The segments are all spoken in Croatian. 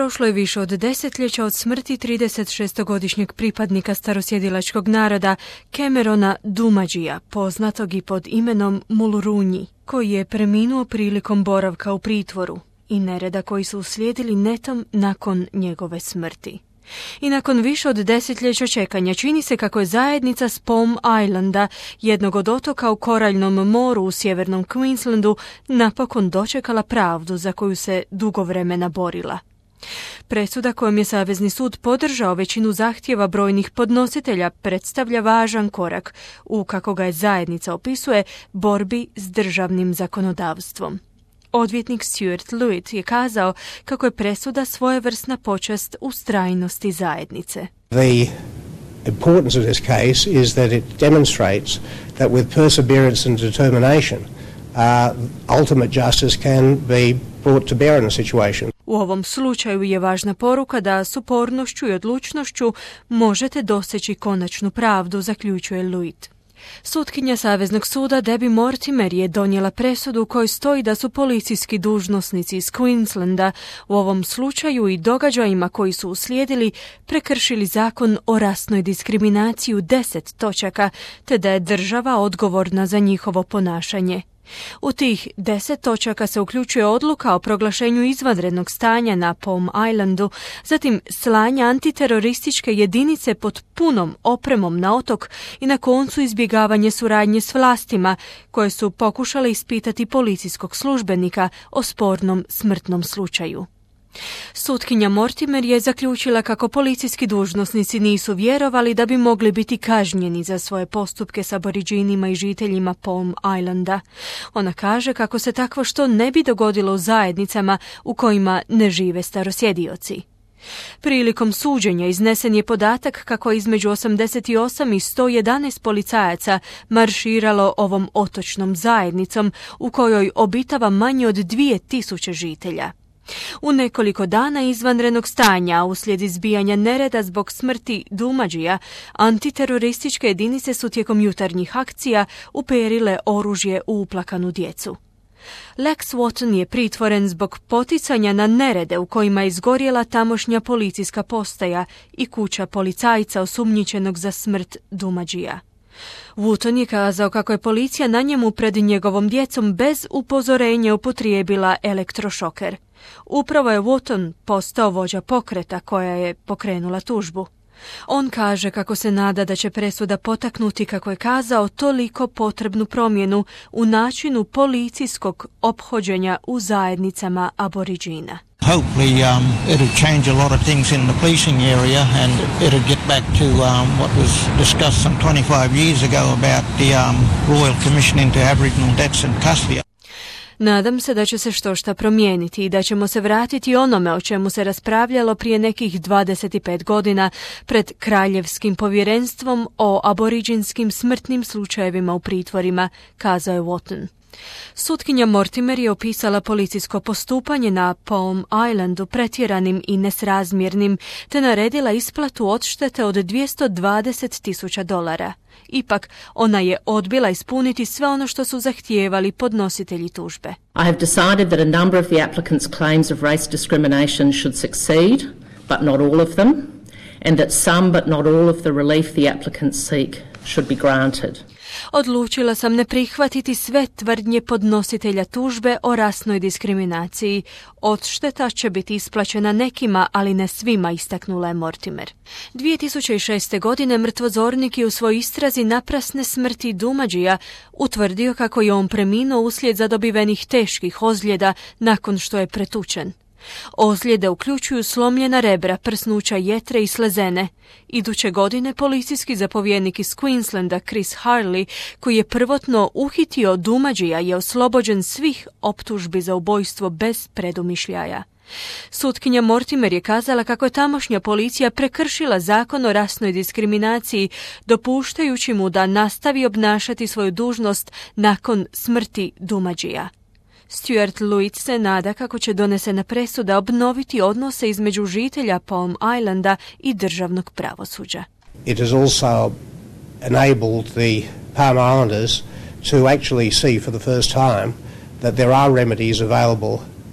Prošlo je više od desetljeća od smrti 36-godišnjeg pripadnika starosjedilačkog naroda Camerona Dumadžija, poznatog i pod imenom Mulrunji, koji je preminuo prilikom boravka u pritvoru i nereda koji su uslijedili netom nakon njegove smrti. I nakon više od desetljeća čekanja čini se kako je zajednica s Palm Islanda, jednog od otoka u Koraljnom moru u sjevernom Queenslandu, napokon dočekala pravdu za koju se dugo vremena borila. Presuda kojom je Savezni sud podržao većinu zahtjeva brojnih podnositelja predstavlja važan korak u, kako ga je zajednica opisuje, borbi s državnim zakonodavstvom. Odvjetnik Stuart Lewitt je kazao kako je presuda svojevrsna počast ustrajnosti zajednice. The importance of this case is that it demonstrates that with perseverance and determination, ultimate justice can be brought to bear in a situation. U ovom slučaju je važna poruka da s upornošću i odlučnošću možete doseći konačnu pravdu, zaključuje Lewitt. Sutkinja Saveznog suda Debbie Mortimer je donijela presudu u kojoj stoji da su policijski dužnosnici iz Queenslanda u ovom slučaju i događajima koji su uslijedili prekršili zakon o rasnoj diskriminaciji u 10 točaka, te da je država odgovorna za njihovo ponašanje. U tih 10 točaka se uključuje odluka o proglašenju izvanrednog stanja na Palm Islandu, zatim slanje antiterorističke jedinice pod punom opremom na otok i na koncu izbjegavanje suradnje s vlastima koje su pokušale ispitati policijskog službenika o spornom smrtnom slučaju. Sutkinja Mortimer je zaključila kako policijski dužnosnici nisu vjerovali da bi mogli biti kažnjeni za svoje postupke s Aboriđinima i žiteljima Palm Islanda. Ona kaže kako se takvo što ne bi dogodilo u zajednicama u kojima ne žive starosjedioci. Prilikom suđenja iznesen je podatak kako je između 88 i 111 policajaca marširalo ovom otočnom zajednicom u kojoj obitava manje od 2000 žitelja. U nekoliko dana izvanrednog stanja, uslijed izbijanja nereda zbog smrti Dumadžija, antiterorističke jedinice su tijekom jutarnjih akcija uperile oružje u uplakanu djecu. Lex Wotton je pritvoren zbog poticanja na nerede u kojima je izgorjela tamošnja policijska postaja i kuća policajca osumnjičenog za smrt Dumadžija. Wotton je kazao kako je policija na njemu pred njegovom djecom bez upozorenja upotrijebila elektrošoker. Upravo je Wotton postao vođa pokreta koja je pokrenula tužbu. On kaže kako se nada da će presuda potaknuti, kako je kazao, toliko potrebnu promjenu u načinu policijskog ophođenja u zajednicama Aboriđina. Hopefully it'll change a lot of things in the policing area and it'll get back to what was discussed some 25 years ago about the Royal Commission into Aboriginal Deaths and Custody. Nadam se da će se štošta promijeniti i da ćemo se vratiti onome o čemu se raspravljalo prije nekih 25 godina pred Kraljevskim povjerenstvom o aboriđinskim smrtnim slučajevima u pritvorima, kazao je Wotton. Sutkinja Mortimer je opisala policijsko postupanje na Palm Islandu pretjeranim i nesrazmjernim, te naredila isplatu odštete od $220,000. Ipak, ona je odbila ispuniti sve ono što su zahtijevali podnositelji tužbe. I have decided that a number of the applicants' claims of race discrimination should succeed, but not all of them, and that some but not all of the relief the applicants seek should be granted. Odlučila sam ne prihvatiti sve tvrdnje podnositelja tužbe o rasnoj diskriminaciji. Odšteta će biti isplaćena nekima, ali ne svima, istaknula je Mortimer. 2006. godine mrtvozornik je u svojoj istrazi naprasne smrti Dumadžija utvrdio kako je on preminuo uslijed zadobivenih teških ozljeda nakon što je pretučen. Ozljede uključuju slomljena rebra, prsnuća jetre i slezene. Iduće godine policijski zapovjednik iz Queenslanda Chris Harley, koji je prvotno uhitio Dumadžija, je oslobođen svih optužbi za ubojstvo bez predumišljaja. Sutkinja Mortimer je kazala kako je tamošnja policija prekršila zakon o rasnoj diskriminaciji, dopuštajući mu da nastavi obnašati svoju dužnost nakon smrti Dumadžija. Stuart Lewitt se nada kako će donesena presuda obnoviti odnose između žitelja Palm Islanda i državnog pravosuđa. It has also enabled the Palm Islanders to actually see for the first time that there are remedies available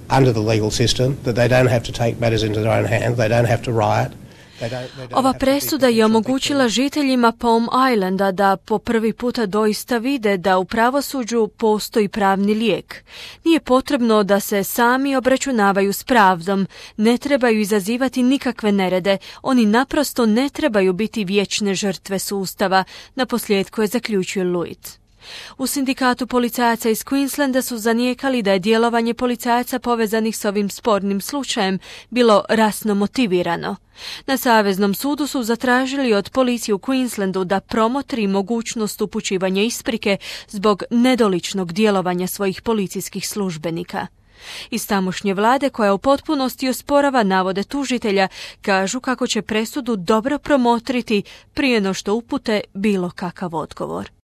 under the legal system, that they don't have to take matters into their own hands, they don't have to riot. Ova presuda je omogućila žiteljima Palm Islanda da po prvi puta doista vide da u pravosuđu postoji pravni lijek. Nije potrebno da se sami obračunavaju s pravdom, ne trebaju izazivati nikakve nerede, oni naprosto ne trebaju biti vječne žrtve sustava, naposljetku je zaključio Lewitt. U sindikatu policajaca iz Queenslanda su zanijekali da je djelovanje policajaca povezanih s ovim spornim slučajem bilo rasno motivirano. Na Saveznom sudu su zatražili od policije u Queenslandu da promotri mogućnost upućivanja isprike zbog nedoličnog djelovanja svojih policijskih službenika. Iz tamošnje vlade, koja u potpunosti osporava navode tužitelja, kažu kako će presudu dobro promotriti prije no što upute bilo kakav odgovor.